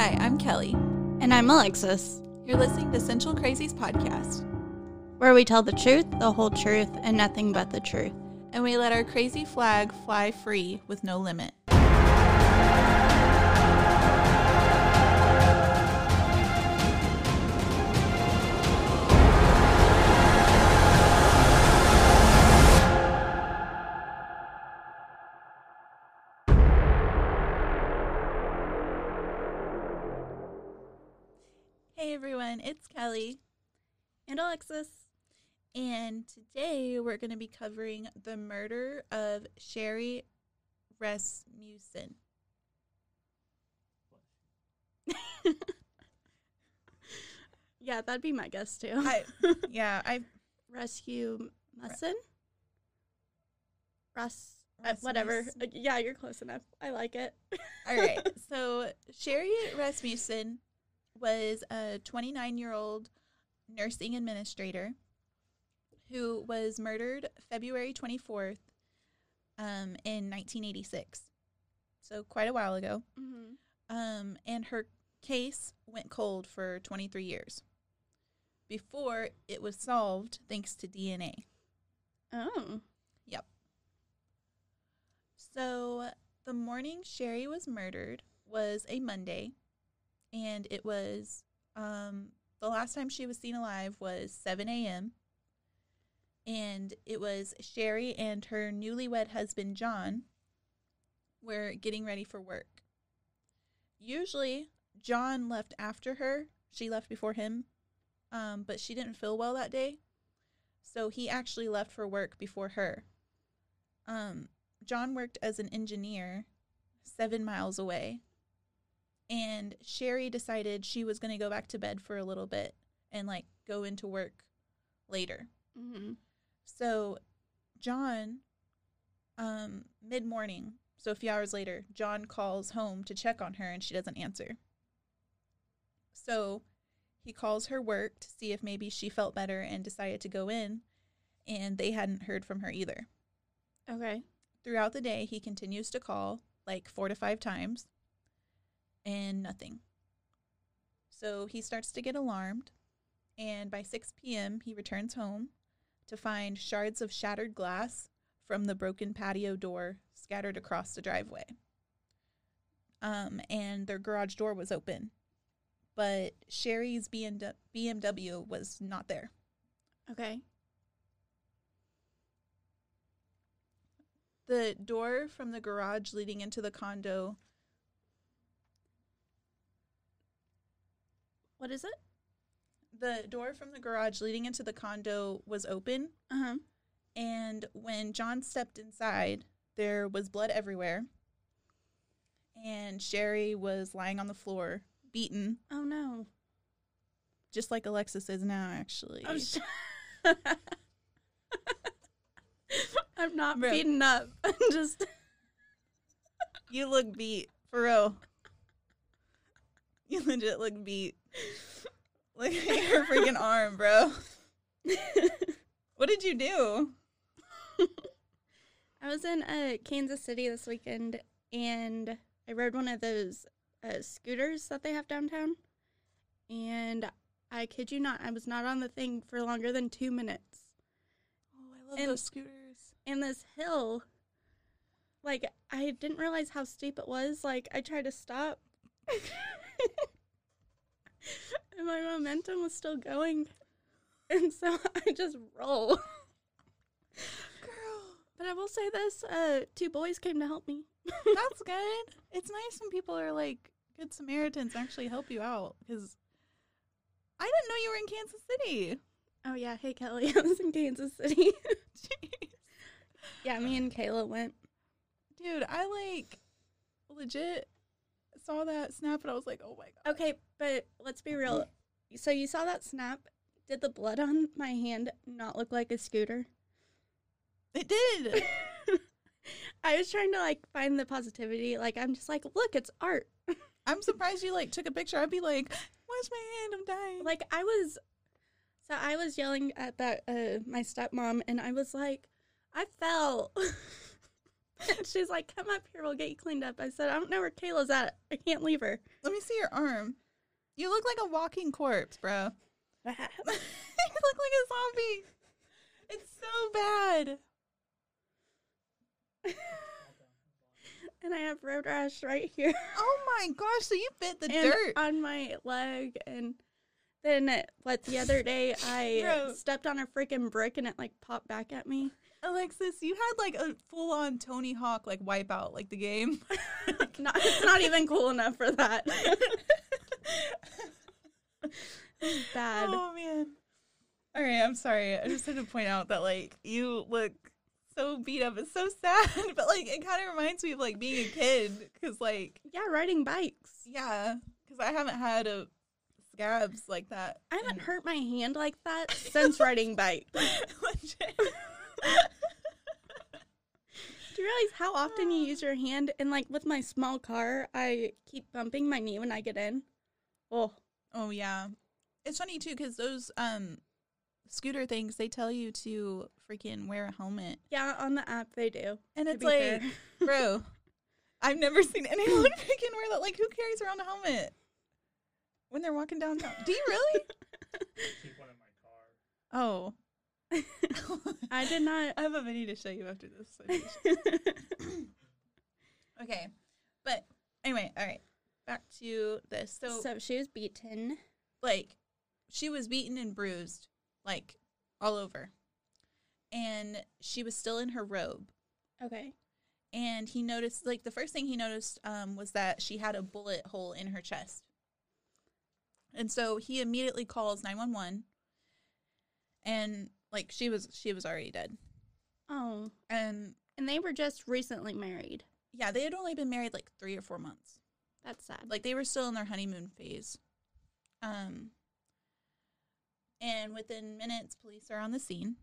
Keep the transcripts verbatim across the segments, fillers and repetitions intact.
Hi, I'm Kelly. And I'm Alexis, You're listening to Central Crazies podcast, where we tell the truth, the whole truth, and nothing but the truth. and we let our crazy flag fly free with no limit. Hey everyone, it's Kelly, And Alexis. and today we're going to be covering the murder of Sherry Rasmussen. Yeah, that'd be my guess too. I, yeah, I Rescue Musson? Russ. Uh, Rasmus- whatever. Uh, yeah, you're close enough. I like it. All right. So Sherry Rasmussen was a twenty-nine-year-old nursing administrator who was murdered February twenty-fourth um, in nineteen eighty-six. So quite a while ago. Mm-hmm. Um, and her case went cold for twenty-three years before it was solved thanks to D N A. Oh. Yep. So the morning Sherry was murdered was a Monday, and it was um, the last time she was seen alive was seven a.m., and it was Sherry and her newlywed husband, John, were getting ready for work. Usually, John left after her. She left before him, um, but she didn't feel well that day, so he actually left for work before her. Um, John worked as an engineer seven miles away, and Sherry decided she was going to go back to bed for a little bit and, like, go into work later. Mm-hmm. So John, um, mid-morning, so a few hours later, John calls home to check on her, and she doesn't answer. So he calls her work to see if maybe she felt better and decided to go in, and they hadn't heard from her either. Okay. Throughout the day, he continues to call like four to five times, and nothing. So he starts to get alarmed, and by six p.m., he returns home to find shards of shattered glass from the broken patio door scattered across the driveway. Um, and their garage door was open, but Sherry's B M W was not there. Okay. The door from the garage leading into the condo. What is it? The door from the garage leading into the condo was open, Uh-huh. and when John stepped inside, there was blood everywhere, and Sherry was lying on the floor, beaten, Oh, no. just like Alexis is now, actually. I'm, sh- I'm not Bro. beaten up. I'm just... You look beat, for real. You legit look beat. Look at your freaking arm, bro. What did you do? I was in uh, Kansas City this weekend, and I rode one of those uh, scooters that they have downtown. And I kid you not, I was not on the thing for longer than two minutes. Oh, I love And- those scooters. And this hill, like, I didn't realize how steep it was. Like, I tried to stop. And my momentum was still going. And so I just roll. Girl. But I will say this, uh, two boys came to help me. That's good. It's nice when people are like good Samaritans and actually help you out, because I didn't know you were in Kansas City. Oh, yeah. Hey, Kelly. I was in Kansas City. Jeez. Yeah, me and Kayla went. Dude, I like legit saw that snap and I was like, oh my god. Okay, but let's be real. So you saw that snap. Did the blood on my hand not look like a scooter? It did. I was trying to, like, find the positivity. Like, I'm just like, look, it's art. I'm surprised you like took a picture. I'd be like, watch my hand, I'm dying. Like, I was, so I was yelling at that, uh, my stepmom, and I was like, I fell. She's like, come up here, we'll get you cleaned up. I said, I don't know where Kayla's at. I can't leave her. Let me see your arm. You look like a walking corpse, bro. You look like a zombie. It's so bad. And I have road rash right here. Oh my gosh, so you bit the and dirt. on my leg. And then, what, the other day, I Bro. stepped on a freaking brick and it, like, popped back at me. Alexis, you had like a full-on Tony Hawk like wipeout, like the game. not, it's not even cool enough for that. It's bad. Oh man. All right, I'm sorry. I just had to point out that like you look so beat up. It's so sad, but like it kind of reminds me of like being a kid, because like Yeah, riding bikes. yeah, because I haven't had a scabs like that. I haven't in- hurt my hand like that since riding bikes. Legit. Do you realize how often you use your hand? And like with my small car, I keep bumping my knee when I get in. Oh, Oh yeah, it's funny too because those um scooter things, they tell you to freaking wear a helmet, yeah, on the app they do. and to it's be like, fair. bro, I've never seen anyone freaking wear that. Like, who carries around a helmet when they're walking downtown? Do you really? Keep one in my car. Oh. I did not. I have a video to show you after this. So you should- okay. But anyway, all right. Back to this. So, So she was beaten. like, she was beaten and bruised, like, all over. And she was still in her robe. Okay. And he noticed, like, the first thing he noticed um, was that she had a bullet hole in her chest. And so he immediately calls nine one one. And, like, she was she was already dead. Oh. And, And they were just recently married. yeah, they had only been married, like, three or four months. That's sad. Like, they were still in their honeymoon phase. Um, and within minutes, police are on the scene.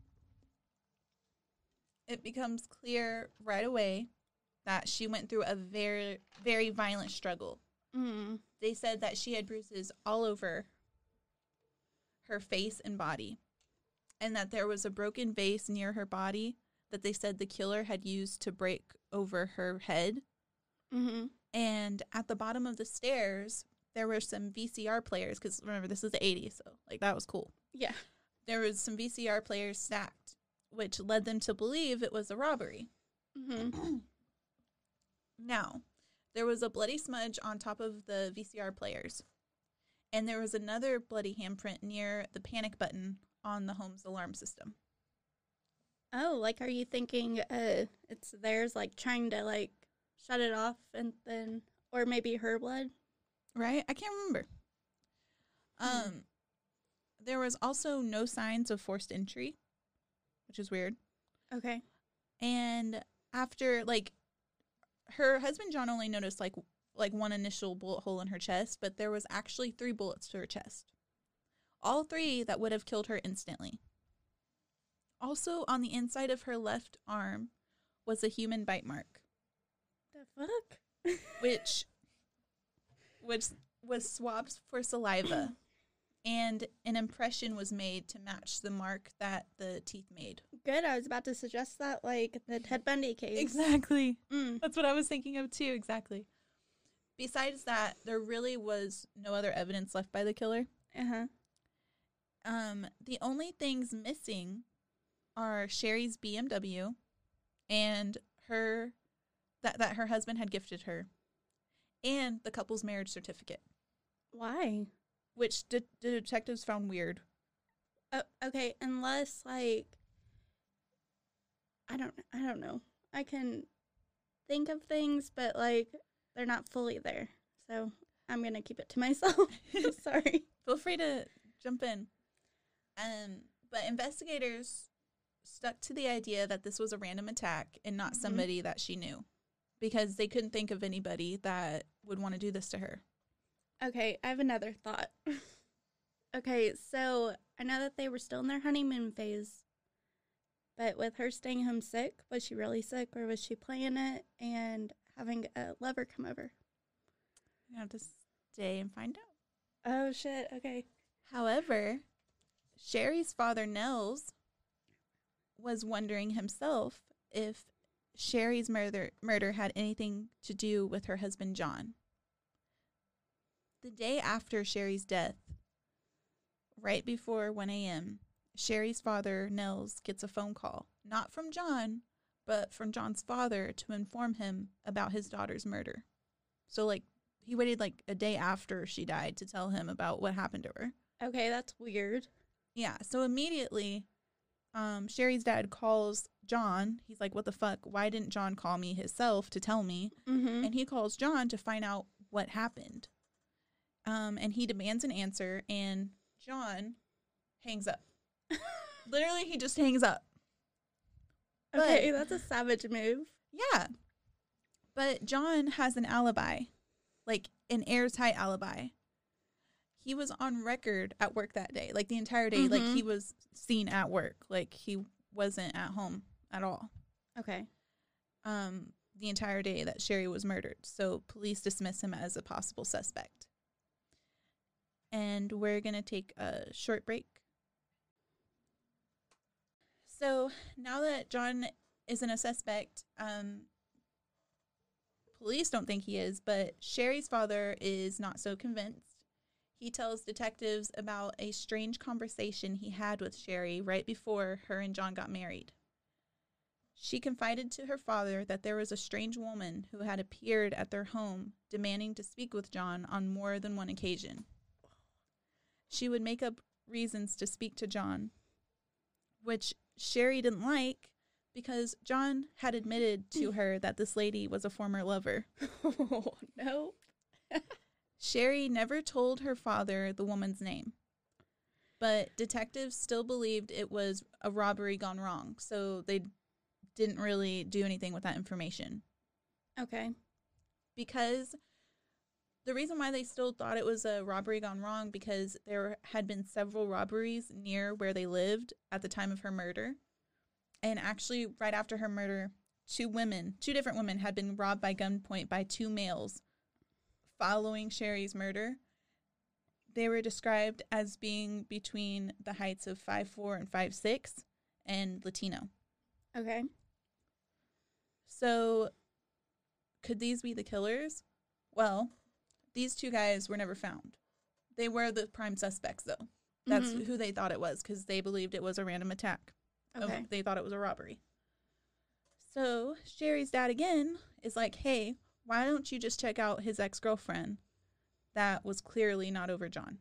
It becomes clear right away that she went through a very, very violent struggle. Mm. They said that she had bruises all over her face and body, and that there was a broken vase near her body that they said the killer had used to break over her head. Mm-hmm. And at the bottom of the stairs, there were some V C R players, because remember, this is the eighties, so, like, that was cool. Yeah. There was some V C R players stacked, which led them to believe it was a robbery. Mm-hmm. Now, there was a bloody smudge on top of the V C R players, and there was another bloody handprint near the panic button on the home's alarm system. Oh, like, are you thinking uh, it's theirs, like, trying to, like, shut it off and then, or maybe her blood? Right? I can't remember. Hmm. Um, there was also no signs of forced entry, which is weird. Okay. And after, like, her husband John only noticed like like one initial bullet hole in her chest, but there was actually three bullets to her chest. All three that would have killed her instantly. Also, on the inside of her left arm was a human bite mark, The fuck? which which was swabbed for saliva, and an impression was made to match the mark that the teeth made. Good. I was about to suggest that, like, the Ted Bundy case. Exactly. Mm. That's what I was thinking of too, exactly. Besides that, there really was no other evidence left by the killer. Uh-huh. Um, the only things missing are Sherry's B M W and her that, that her husband had gifted her, and the couple's marriage certificate, Why? which de- the detectives found weird. Oh, okay, unless, like, I don't, I don't know. I can think of things, but, like, they're not fully there. So I'm gonna keep it to myself. Sorry. Feel free to jump in. Um, but investigators stuck to the idea that this was a random attack and not Mhm. somebody that she knew, because they couldn't think of anybody that would want to do this to her. Okay, I have another thought. Okay, so I know that they were still in their honeymoon phase, but with her staying home sick, was she really sick or was she playing it and having a lover come over? You have to stay and find out. Oh, shit, okay. However, Sherry's father, Nels, was wondering himself if Sherry's murder murder had anything to do with her husband John. The day after Sherry's death, right before one a.m., Sherry's father, Nels, gets a phone call, not from John, but from John's father to inform him about his daughter's murder. So, like, he waited, like, a day after she died to tell him about what happened to her. Okay, that's weird. Yeah, so immediately, um, Sherry's dad calls John. He's like, what the fuck? Why didn't John call me himself to tell me? Mm-hmm. And he calls John to find out what happened. Um, and he demands an answer, and John hangs up. Literally, he just hangs up. Okay, But- that's a savage move. Yeah. But John has an alibi, like an airtight alibi. He was on record at work that day, like the entire day. Like Mhm. he was seen at work. Like he wasn't at home at all. Okay. Um, the entire day that Sherry was murdered. So police dismiss him as a possible suspect. And we're going to take a short break. So now that John isn't a suspect, um, police don't think he is, but Sherry's father is not so convinced. He tells detectives about a strange conversation he had with Sherry right before her and John got married. She confided to her father that there was a strange woman who had appeared at their home demanding to speak with John on more than one occasion. She would make up reasons to speak to John, which Sherry didn't like because John had admitted to her that this lady was a former lover. Oh, no. Sherry never told her father the woman's name, but detectives still believed it was a robbery gone wrong, so they didn't really do anything with that information. Okay. Because the reason why they still thought it was a robbery gone wrong because there had been several robberies near where they lived at the time of her murder. And actually, right after her murder, two women, two different women had been robbed by gunpoint by two males following Sherry's murder. They were described as being between the heights of five foot four and five foot six and Latino. Okay. So, could these be the killers? Well, these two guys were never found. They were the prime suspects, though. That's Mhm. who they thought it was because they believed it was a random attack. Okay. Oh, they thought it was a robbery. So, Sherry's dad again is like, hey, why don't you just check out his ex-girlfriend that was clearly not over John?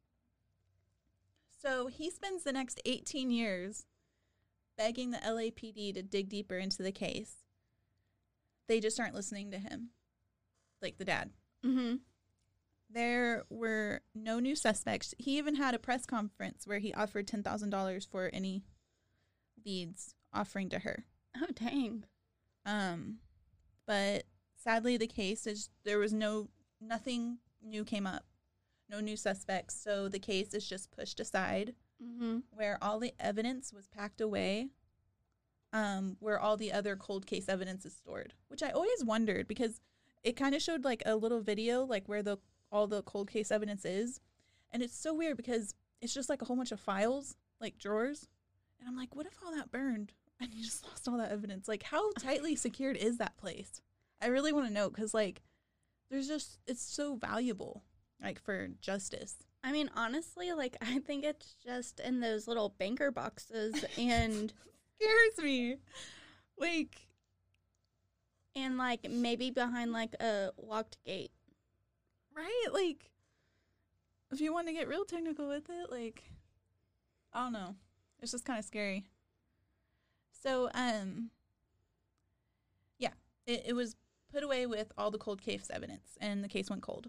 So, he spends the next eighteen years begging the L A P D to dig deeper into the case. They just aren't listening to him, like the dad. Mm-hmm. There were no new suspects. He even had a press conference where he offered ten thousand dollars for any leads offering to her. Oh, dang. Um, but sadly, the case is there was no, nothing new came up, no new suspects. So the case is just pushed aside Mm-hmm. where all the evidence was packed away, um, where all the other cold case evidence is stored, which I always wondered because it kind of showed like a little video, like where the all the cold case evidence is. And it's so weird because it's just like a whole bunch of files, like drawers. And I'm like, what if all that burned and you just lost all that evidence? Like, how tightly secured is that place? I really want to know because, like, there's just, it's so valuable, like, for justice. I mean, honestly, like, I think it's just in those little banker boxes and, Scares me. Like, and like, maybe behind, like, a locked gate. right? Like, if you want to get real technical with it, like, I don't know. It's just kind of scary. So, um, yeah, it, it was put away with all the cold case evidence, and the case went cold.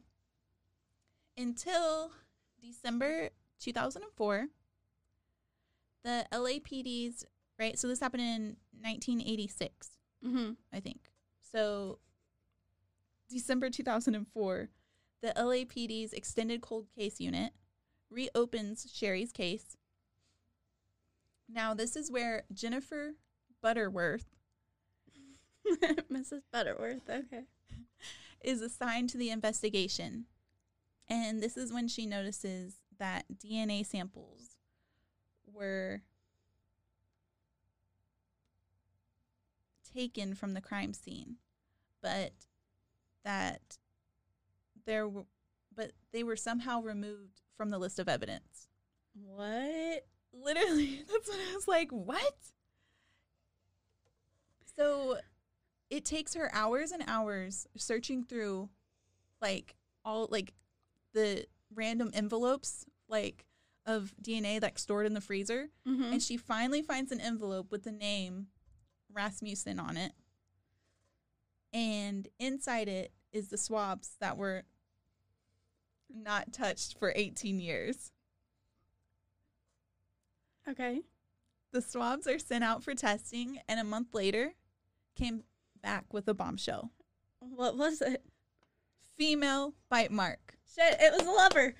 Until December two thousand four, the L A P D's, right? So this happened in nineteen eighty-six, Mm-hmm. I think. So December two thousand four, the L A P D's extended cold case unit reopens Sherry's case. Now, this is where Jennifer Butterworth Missus Butterworth, okay. is assigned to the investigation. And this is when she notices that D N A samples were taken from the crime scene, but that there were, but they were somehow removed from the list of evidence. What? Literally, that's what I was like, what? So it takes her hours and hours searching through, like, all, like, the random envelopes, like, of D N A that's stored in the freezer. Mm-hmm. And she finally finds an envelope with the name Rasmussen on it. And inside it is the swabs that were not touched for eighteen years. Okay. The swabs are sent out for testing, and a month later came back with a bombshell. What was it? Female bite mark. Shit, it was a lover.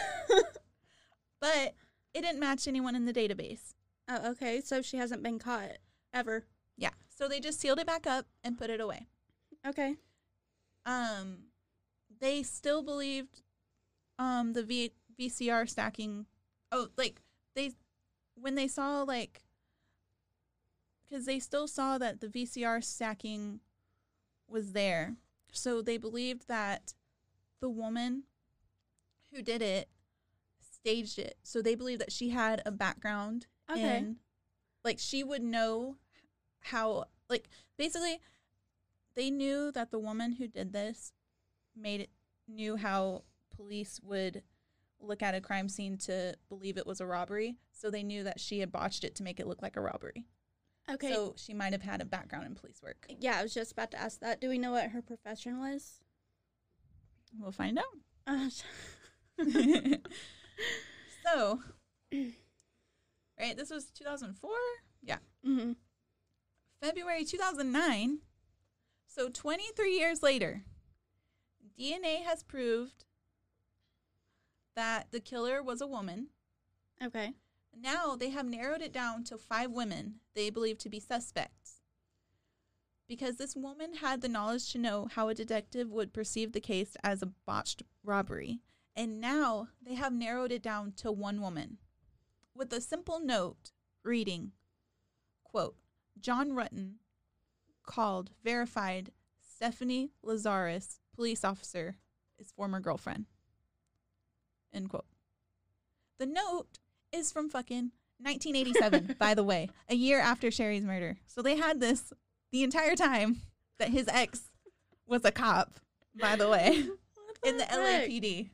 But it didn't match anyone in the database. Oh, okay. So she hasn't been caught ever. Yeah. So they just sealed it back up and put it away. Okay. Um, they still believed um the v- VCR stacking. Oh, like they when they saw like because they still saw that the V C R stacking was there, so they believed that the woman who did it staged it. So they believed that she had a background Okay. in, like, she would know how, like, basically they knew that the woman who did this made it, knew how police would look at a crime scene to believe it was a robbery. So they knew that she had botched it to make it look like a robbery. Okay. So she might have had a background in police work. Yeah, I was just about to ask that. Do we know what her profession was? We'll find out. Uh, So, right, this was two thousand four? Yeah. mm-hmm. February two thousand nine. So twenty-three years later, D N A has proved that the killer was a woman. Okay. Now they have narrowed it down to five women they believe to be suspects. Because this woman had the knowledge to know how a detective would perceive the case as a botched robbery. And now they have narrowed it down to one woman with a simple note reading, quote, John Rutten called, verified Stephanie Lazarus, police officer, his former girlfriend, end quote. The note is from fucking nineteen eighty-seven, by the way, a year after Sherry's murder. So they had this the entire time that his ex was a cop, by the way, in the L A P D.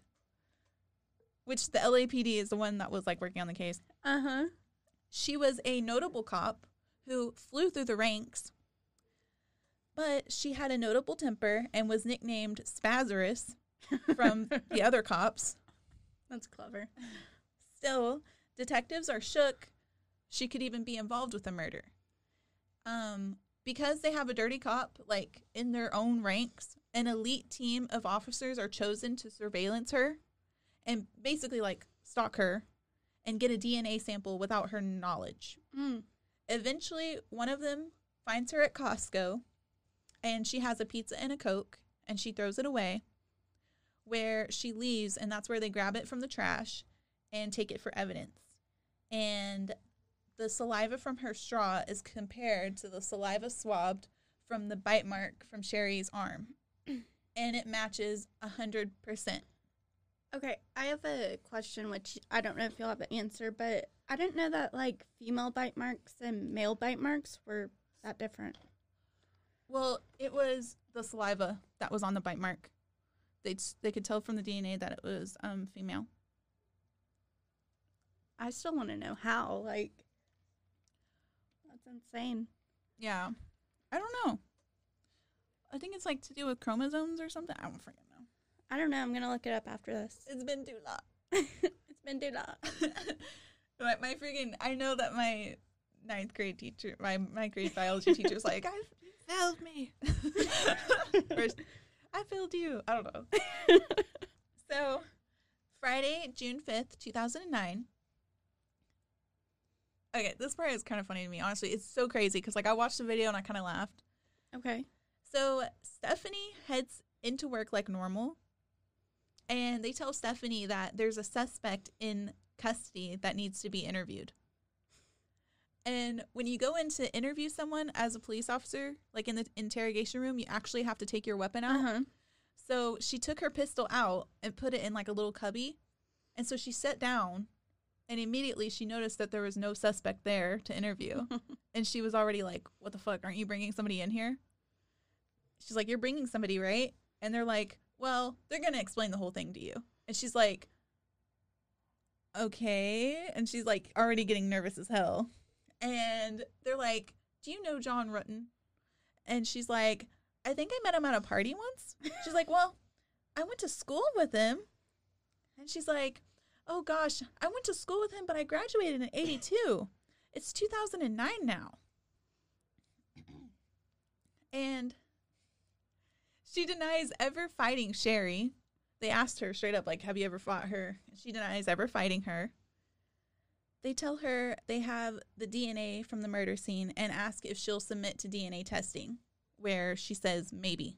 Which the L A P D is the one that was, like, working on the case. Uh-huh. She was a notable cop who flew through the ranks, but she had a notable temper and was nicknamed Spazarus from the other cops. That's clever. Still, detectives are shook she could even be involved with a murder. Um, because they have a dirty cop, like, in their own ranks, an elite team of officers are chosen to surveillance her and basically, like, stalk her and get a D N A sample without her knowledge. Mm. Eventually, one of them finds her at Costco, and she has a pizza and a Coke, and she throws it away, where she leaves, and that's where they grab it from the trash and take it for evidence. And the saliva from her straw is compared to the saliva swabbed from the bite mark from Sherry's arm, and it matches one hundred percent. Okay, I have a question, which I don't know if you'll have an answer, but I didn't know that, like, female bite marks and male bite marks were that different. Well, it was the saliva that was on the bite mark. They they could tell from the D N A that it was um female. I still want to know how. Like, that's insane. Yeah. I don't know. I think it's, like, to do with chromosomes or something. I don't freaking know. I don't know. I'm going to look it up after this. It's been too long. It's been too long. my, my freaking, I know that my ninth grade teacher, my ninth grade biology teacher was like, I you failed me. Or, I failed you. I don't know. So, Friday, June fifth, two thousand nine. Okay, this part is kind of funny to me, honestly. It's so crazy because, like, I watched the video and I kind of laughed. Okay. So, Stephanie heads into work like normal. And they tell Stephanie that there's a suspect in custody that needs to be interviewed. And when you go in to interview someone as a police officer, like in the interrogation room, you actually have to take your weapon out. Uh-huh. So she took her pistol out and put it in like a little cubby. And so she sat down and immediately she noticed that there was no suspect there to interview. And she was already like, what the fuck? Aren't you bringing somebody in here? She's like, you're bringing somebody, right? And they're like, well, they're going to explain the whole thing to you. And she's like, okay. And she's like already getting nervous as hell. And they're like, do you know John Rutten? And she's like, I think I met him at a party once. She's like, well, I went to school with him. And she's like, oh gosh, I went to school with him, but I graduated in eighty-two. It's two thousand nine now. And she denies ever fighting Sherry. They asked her straight up, like, have you ever fought her? She denies ever fighting her. They tell her they have the D N A from the murder scene and ask if she'll submit to D N A testing, where she says maybe.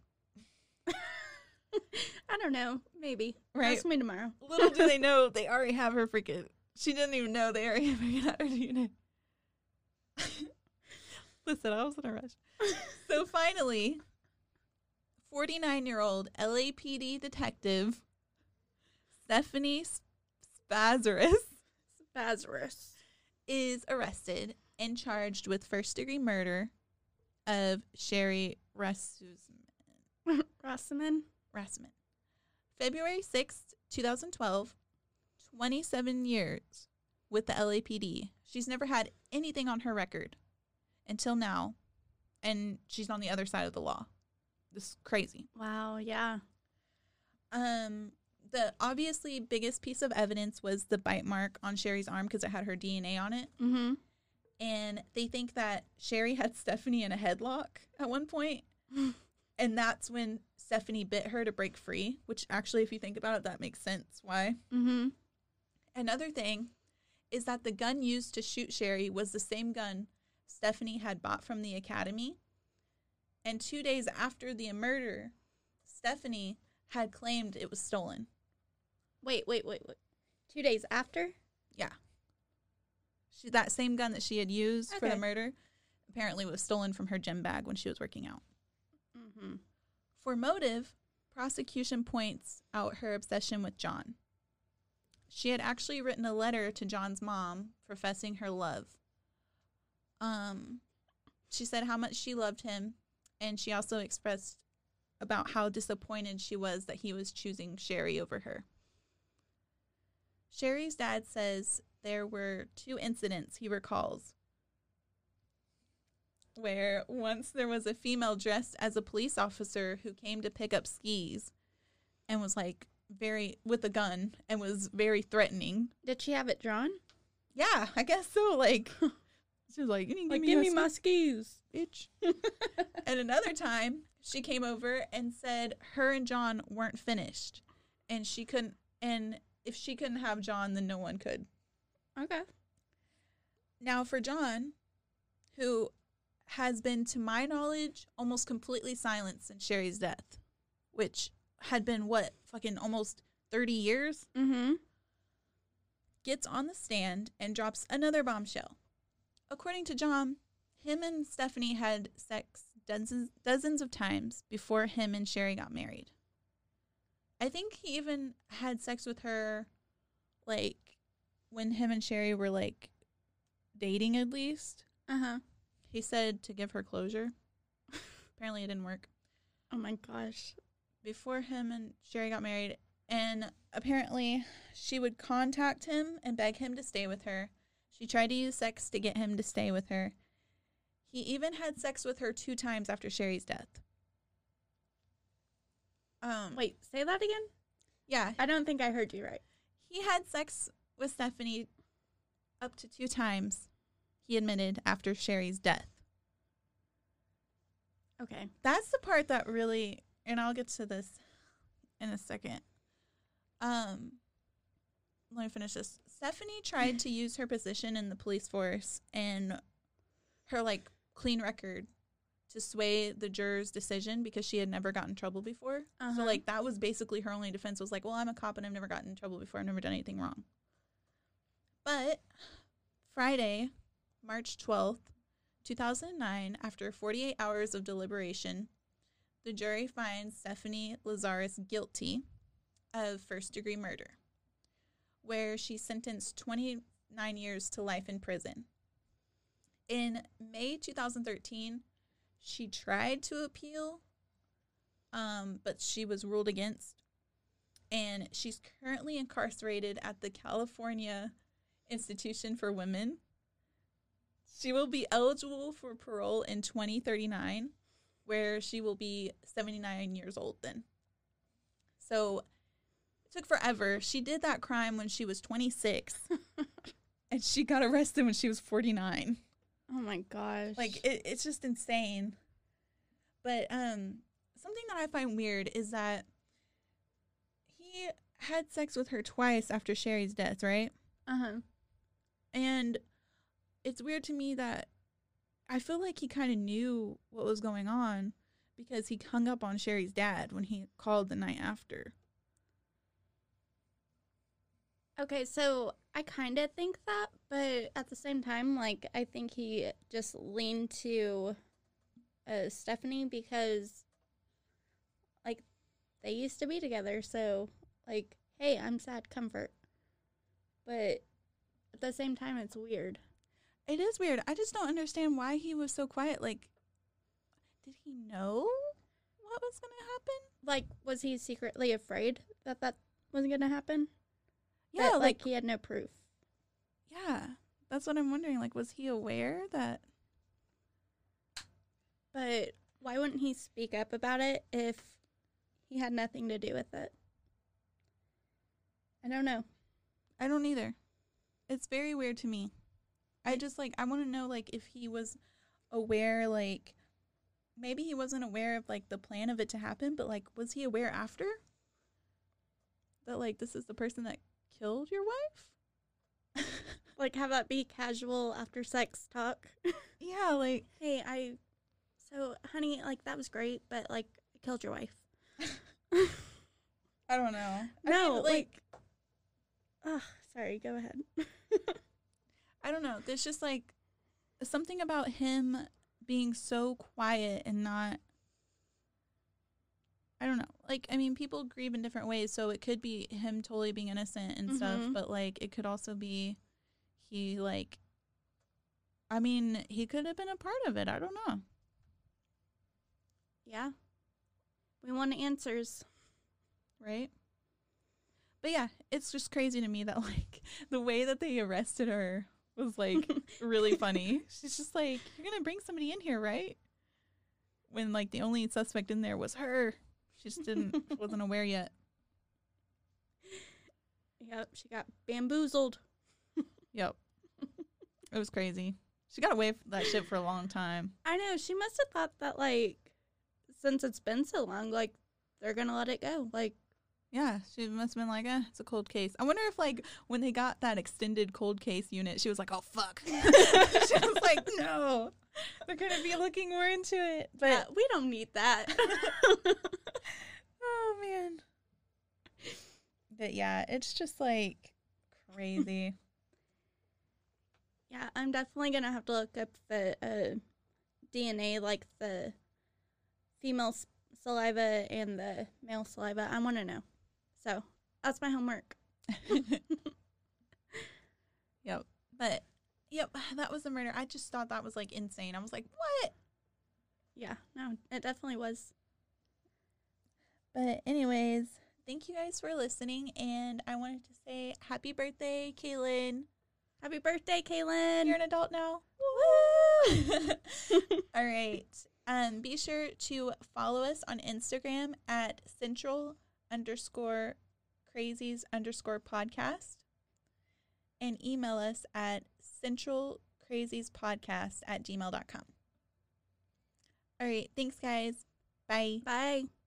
I don't know. Maybe. Right. Ask me tomorrow. Little do they know, they already have her freaking... She didn't even know they already figured out her D N A. Listen, I was in a rush. So finally, forty-nine-year-old L A P D detective Stephanie Spazaris Lazarus is arrested and charged with first-degree murder of Sherry Rasmussen. Rossman. Rasmussen. February sixth, twenty twelve, twenty-seven years with the L A P D. She's never had anything on her record until now, and she's on the other side of the law. This is crazy. Wow. Yeah. Um, the obviously biggest piece of evidence was the bite mark on Sherry's arm because it had her D N A on it. Mm-hmm. And they think that Sherry had Stephanie in a headlock at one point. And that's when Stephanie bit her to break free, which actually, if you think about it, that makes sense. Why? Mm-hmm. Another thing is that the gun used to shoot Sherry was the same gun Stephanie had bought from the academy. And two days after the murder, Stephanie had claimed it was stolen. Wait, wait, wait, wait. Two days after? Yeah. She, that same gun that she had used for Okay. the murder apparently was stolen from her gym bag when she was working out. Mm-hmm. For motive, prosecution points out her obsession with John. She had actually written a letter to John's mom professing her love. Um, she said how much she loved him, and she also expressed about how disappointed she was that he was choosing Sherry over her. Sherry's dad says there were two incidents he recalls where once there was a female dressed as a police officer who came to pick up skis and was like very with a gun and was very threatening. Did she have it drawn? Yeah, I guess so. Like she was like, "You need to Like, give me, give your me my skis, skis. bitch." And another time, she came over and said her and John weren't finished, and she couldn't. And if she couldn't have John, then no one could. Okay. Now, for John, who has been, to my knowledge, almost completely silent since Sherry's death, which had been, what, fucking almost thirty years, Mm-hmm. gets on the stand and drops another bombshell. According to John, him and Stephanie had sex dozens, dozens of times before him and Sherry got married. I think he even had sex with her, like, when him and Sherry were, like, dating at least. Uh-huh. He said to give her closure. Apparently it didn't work. Oh, my gosh. Before him and Sherry got married. And apparently she would contact him and beg him to stay with her. She tried to use sex to get him to stay with her. He even had sex with her two times after Sherry's death. Um, Wait, say that again? Yeah, I don't think I heard you right. he had sex with Stephanie up to two times, he admitted, after Sherry's death. Okay. That's the part that really, and I'll get to this in a second. Um, let me finish this. Stephanie tried to use her position in the police force and her, like, clean record to sway the jurors' decision because she had never gotten in trouble before. Uh-huh. So, like, that was basically her only defense was like, well, I'm a cop and I've never gotten in trouble before. I've never done anything wrong. But Friday, March twelfth, two thousand nine, after forty-eight hours of deliberation, the jury finds Stephanie Lazarus guilty of first-degree murder, where she's sentenced twenty-nine years to life in prison. In May two thousand thirteen, she tried to appeal, um, but she was ruled against. And she's currently incarcerated at the California Institution for Women. She will be eligible for parole in twenty thirty-nine, where she will be seventy-nine years old then. So it took forever. She did that crime when she was twenty-six, and she got arrested when she was forty-nine. Oh my gosh. Like, it, it's just insane. But um, something that I find weird is that he had sex with her twice after Sherry's death, right? Uh-huh. And it's weird to me that I feel like he kind of knew what was going on because he hung up on Sherry's dad when he called the night after. Okay, so I kind of think that, but at the same time, like, I think he just leaned to uh, Stephanie because, like, they used to be together, so, like, hey, I'm sad, comfort. But at the same time, it's weird. It is weird. I just don't understand why he was so quiet. Like, did he know what was going to happen? Like, was he secretly afraid that that was going to happen? Yeah, That, like, like, he had no proof. yeah, that's what I'm wondering. Like, was he aware that? But why wouldn't he speak up about it if he had nothing to do with it? I don't know. I don't either. It's very weird to me. I just, like, I want to know, like, if he was aware, like, maybe he wasn't aware of, like, the plan of it to happen, but, like, was he aware after? That, like, this is the person that killed your wife? Like, have that be casual after sex talk. Yeah, like, Hey, I, so, honey, like, that was great, but, like, I killed your wife. I don't know. No, I mean, like, ugh, sorry, go ahead. I don't know. There's just, like, something about him being so quiet and not, I don't know. Like, I mean, people grieve in different ways, so it could be him totally being innocent and stuff, Mhm. but, like, it could also be he, like, I mean, he could have been a part of it. I don't know. Yeah. We want answers. Right? But, yeah, it's just crazy to me that, like, the way that they arrested her was, like, really funny. She's just like, you're going to bring somebody in here, right? When, like, the only suspect in there was her. She just didn't, wasn't aware yet. Yep, she got bamboozled. Yep. It was crazy. She got away from that shit for a long time. I know, she must have thought that, like, since it's been so long, like, they're gonna let it go. Like, Yeah, she must have been like, eh, it's a cold case. I wonder if, like, when they got that extended cold case unit, she was like, oh, fuck. She was like, no, they're going to be looking more into it. But, yeah, we don't need that. oh, man. But, yeah, it's just, like, crazy. Yeah, I'm definitely gonna have to look up the uh, D N A, like the female s- saliva and the male saliva. I want to know. So that's my homework. Yep. But, yep, that was a murder. I just thought that was, like, insane. I was like, what? Yeah, no, it definitely was. But anyways, thank you guys for listening. And I wanted to say happy birthday, Kaylin. Happy birthday, Kaylin. You're an adult now. Woo! All right. Um, be sure to follow us on Instagram at central underscore crazies underscore podcast and email us at centralcraziespodcast at gmail dot com. All right. Thanks, guys. Bye. Bye.